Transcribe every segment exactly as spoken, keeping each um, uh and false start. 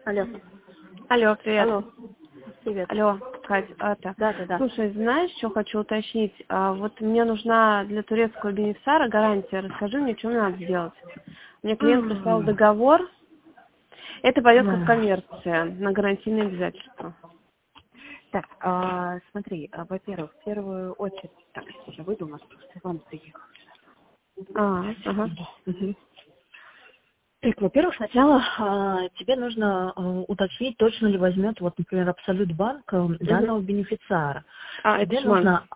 Алло. Алло, привет. Алло. Привет. Алло, Кать, это. Да, да, да. Слушай, знаешь, что хочу уточнить? А, вот мне нужна для турецкого бенефициара гарантия. Расскажи мне, что мне надо сделать. Мне клиент прислал М. договор. Это пойдет как Ну, коммерция на гарантийные обязательства. Так, а, смотри, а, во-первых, в первую очередь, так, сейчас я выйду, у нас просто Иван приехал. А, ага. Секунду. Мгм. Так, во-первых, сначала а, тебе нужно а, уточнить, точно ли возьмет, вот, например, Абсолют банк а, Угу. данного бенефициара. А, это Тебе Шман. нужно,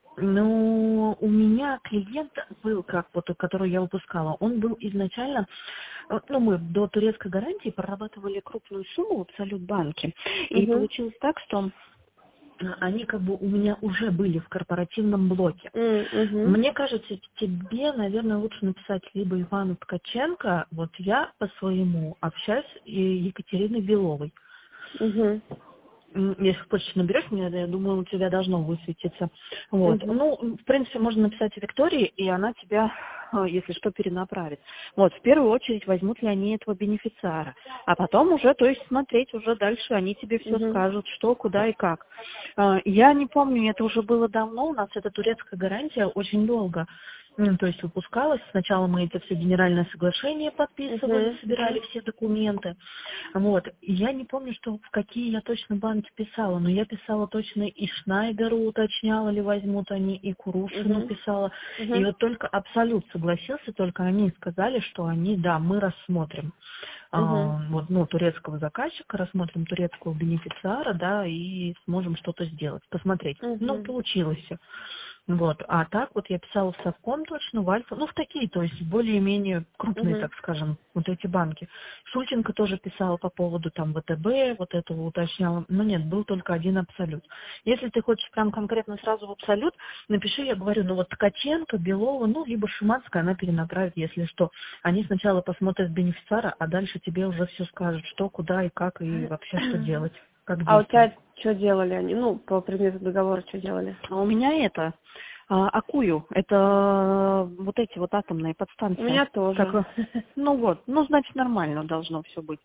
ну, у меня клиент был, как вот, который я выпускала, он был изначально, э, ну, мы до турецкой гарантии прорабатывали крупную сумму в Абсолют банке, и Угу. получилось так, что они как бы у меня уже были в корпоративном блоке. Угу. Мне кажется, тебе, наверное, лучше написать либо Ивану Ткаченко, вот я по своему общаюсь, и Екатериной Беловой. Угу. М, Если хочешь, наберешь меня, я думаю, у тебя должно высветиться. Вот. Угу. Ну, в принципе, можно написать Виктории, и она тебя, э, если что, перенаправит. Вот, в первую очередь, возьмут ли они этого бенефициара. А потом уже, то есть, смотреть уже дальше, они тебе все Угу. скажут, что, куда и как. Э, Я не помню, это уже было давно, у нас эта турецкая гарантия очень долго. Ну, то есть выпускалась. Сначала мы это все генеральное соглашение подписывали, Угу. собирали все документы. Вот. И я не помню, что в какие я точно банки писала, но я писала точно и Шнайдеру, уточняла ли возьмут они, и Курушину Угу. писала. И Угу. вот только Абсолют согласился, только они сказали, что они, да, мы рассмотрим Угу. а, вот, ну, турецкого заказчика, рассмотрим турецкого бенефициара, да, и сможем что-то сделать, посмотреть. Ну, Угу. получилось все. Вот. А так вот я писала в Совком точно, в Альфа, ну, в такие, то есть более-менее крупные, Угу. так скажем, вот эти банки. Шульченко тоже писала по поводу там ВТБ, вот этого уточняла. Но нет, был только один Абсолют. Если ты хочешь прям конкретно сразу в Абсолют, напиши, я говорю, ну вот Ткаченко, Белова, ну, либо Шиманская, она перенаправит, если что. Они сначала посмотрят бенефициара, а дальше тебе уже все скажут, что, куда и как, и вообще что делать, как А у действовать. тебя что делали они? Ну, по предмету договора что делали? А у меня это, а, Акую, это вот эти вот атомные У подстанции. меня Как, тоже. вы- ну вот, ну значит нормально должно все быть.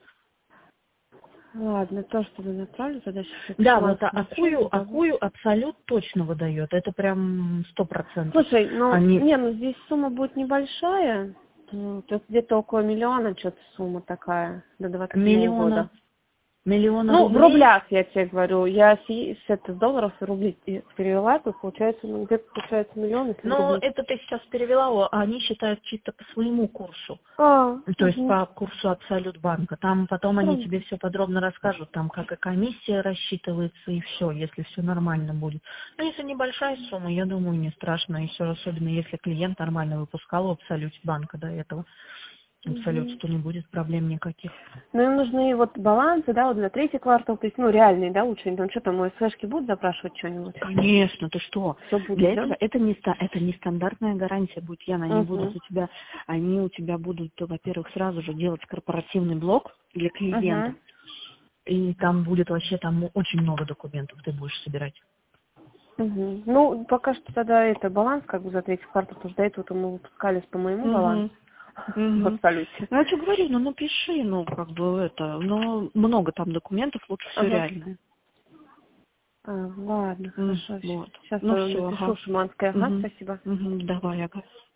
Ладно, тоже туда направлю, тогда сейчас это Да, вот а- Шиманский напишу, Акую, договор. Акую Абсолют точно выдает, это прям сто процентов. Слушай, ну, Они, не, ну здесь сумма будет небольшая, ну, то есть где-то около миллиона что-то сумма такая до двадцать седьмого миллиона, года. миллиона Ну, в рублей. рублях, я тебе говорю, я с, с, это, с долларов в рубли и перевела, тут получается, ну, где-то получается миллион, если в Но рубли. это ты сейчас перевела, о, они считают чисто по своему курсу. А, То есть угу. по курсу Абсолют банка. Там потом они тебе все подробно расскажут, там как и комиссия рассчитывается и все, если все нормально будет. Но если небольшая сумма, я думаю, не страшно. И все, особенно если клиент нормально выпускал в Абсолюте банка до этого. Абсолют, Угу. то не будет проблем никаких. Ну, им нужны вот балансы, да, вот на третий квартал, то есть, ну, реальные, да, лучше, там что там, мои флешки будут запрашивать что-нибудь? Конечно, ты что? Все Для будет, да? этого это не, ста- это не стандартная гарантия будет, Яна, они будут Угу. у тебя, они у тебя будут, во-первых, сразу же делать корпоративный блок для клиента. Угу. И там будет вообще там очень много документов ты будешь собирать. Угу. Ну, пока что тогда это баланс, как бы за третий квартал, потому что до этого мы выпускались по моему балансу Угу. в Угу. абсолюте. Ну, я тебе говорю, ну напиши, ну, как бы это, ну, много там документов, лучше все Ага. реальное. А, ладно, М, хорошо. Вот. Сейчас Ну все, напишу ага. Шиманская. Ага, Угу. спасибо. Угу. Давай, ага.